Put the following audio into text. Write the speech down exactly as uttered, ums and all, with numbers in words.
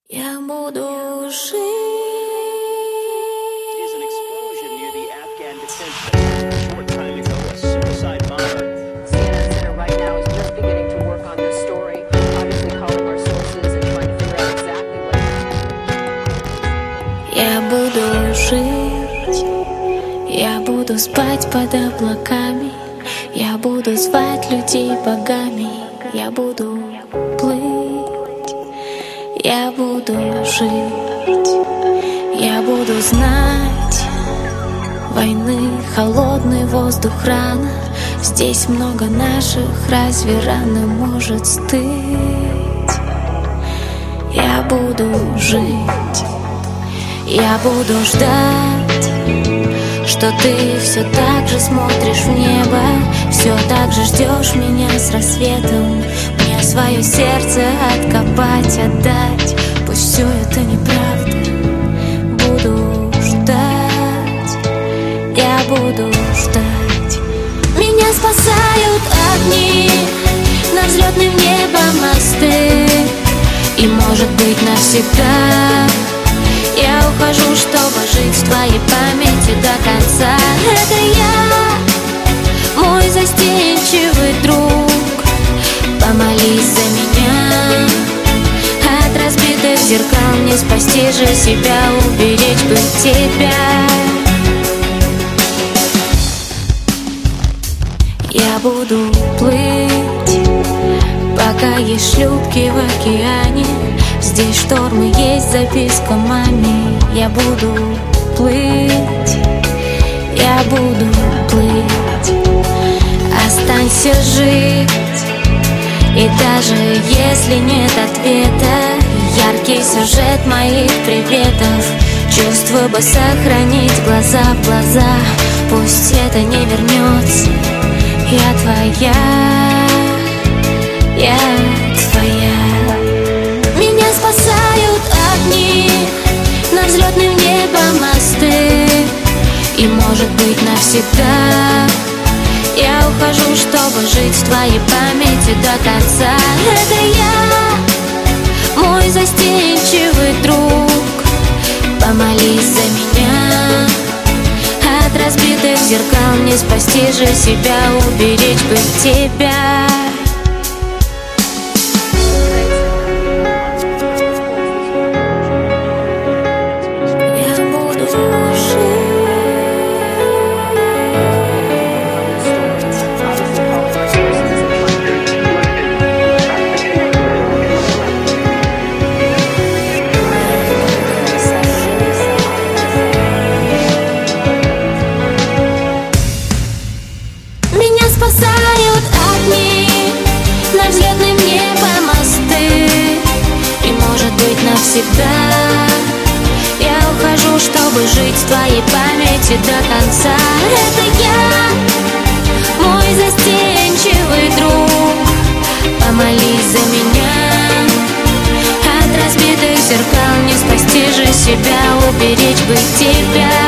Я буду жить. Я буду жить, я буду спать под облаками, я буду звать людей богами, я буду плыть, я буду жить, я буду знать войны, холодный воздух, рана. Здесь много наших, разве раны может стыть? Я буду жить. Я буду ждать, что ты все так же смотришь в небо, все так же ждешь меня с рассветом. Мне свое сердце откопать, отдать. Пусть все это неправда. Буду ждать, я буду ждать. Меня спасают огни, над взлетным небом мосты. И может быть навсегда я ухожу, чтобы жить в твоей памяти до конца. Это я, мой застенчивый друг. Помолись за меня. От разбитых зеркал не спасти же себя, уберечь бы тебя. Я буду плыть, пока есть шлюпки в океане. Здесь штормы, есть записка маме. Я буду плыть, я буду плыть. Останься жить, и даже если нет ответа, яркий сюжет моих приветов. Чувство бы сохранить глаза в глаза. Пусть это не вернется. Я твоя, я твоя. Меня спасают огни, над взлетным небом мосты. И может быть навсегда я ухожу, чтобы жить в твоей памяти до конца. Это я, мой застенчивый друг. Помолись за меня. От разбитых зеркал не спасти же себя, уберечь бы тебя. Спасают огни, над взлетным небом мосты. И может быть навсегда я ухожу, чтобы жить в твоей памяти до конца. Это я, мой застенчивый друг. Помолись за меня. От разбитых зеркал не спасти же себя, уберечь бы тебя.